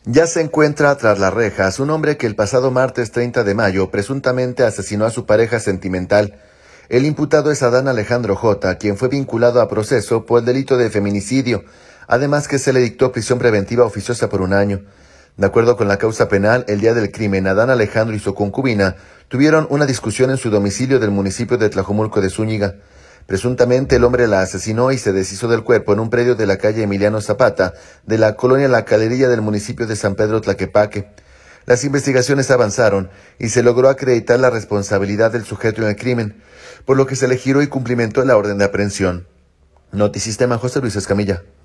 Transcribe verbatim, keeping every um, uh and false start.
Ya se encuentra tras las rejas un hombre que el pasado martes treinta de mayo presuntamente asesinó a su pareja sentimental. El imputado es Adán Alejandro J., quien fue vinculado a proceso por el delito de feminicidio, además que se le dictó prisión preventiva oficiosa por un año. De acuerdo con la causa penal, el día del crimen, Adán Alejandro y su concubina tuvieron una discusión en su domicilio del municipio de Tlajomulco de Zúñiga. Presuntamente el hombre la asesinó y se deshizo del cuerpo en un predio de la calle Emiliano Zapata, de la colonia La Calerilla del municipio de San Pedro Tlaquepaque. Las investigaciones avanzaron y se logró acreditar la responsabilidad del sujeto en el crimen, por lo que se le giró y cumplimentó la orden de aprehensión. Notisistema, José Luis Escamilla.